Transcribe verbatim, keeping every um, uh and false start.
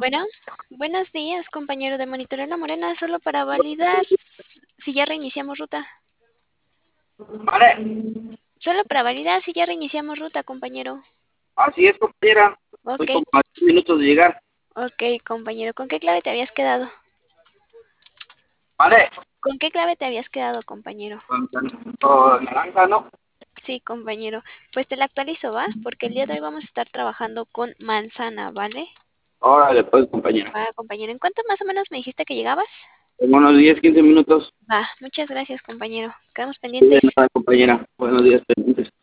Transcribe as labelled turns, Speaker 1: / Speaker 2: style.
Speaker 1: Bueno, buenos días, compañero de Monitoreo La Morena, solo para validar si ya reiniciamos ruta.
Speaker 2: Vale,
Speaker 1: Solo para validar si ya reiniciamos ruta, compañero.
Speaker 2: así es, compañera. Estoy
Speaker 1: Ok,
Speaker 2: como a diez minutos de llegar.
Speaker 1: ok, compañero. ¿Con qué clave te habías quedado?
Speaker 2: Vale,
Speaker 1: ¿Con qué clave te habías quedado, compañero?
Speaker 2: con, con- con naranja, ¿no?
Speaker 1: Sí, compañero. Pues te la actualizo, ¿va? Porque el día de hoy vamos a estar trabajando con manzana, ¿vale?
Speaker 2: Órale, pues, compañera.
Speaker 1: Va, compañero. ¿En cuánto más o menos me dijiste que llegabas?
Speaker 2: En unos diez, quince minutos.
Speaker 1: Va, muchas gracias, compañero. Quedamos
Speaker 2: Sí, de
Speaker 1: pendientes.
Speaker 2: nada, compañera. Buenos días, pendientes.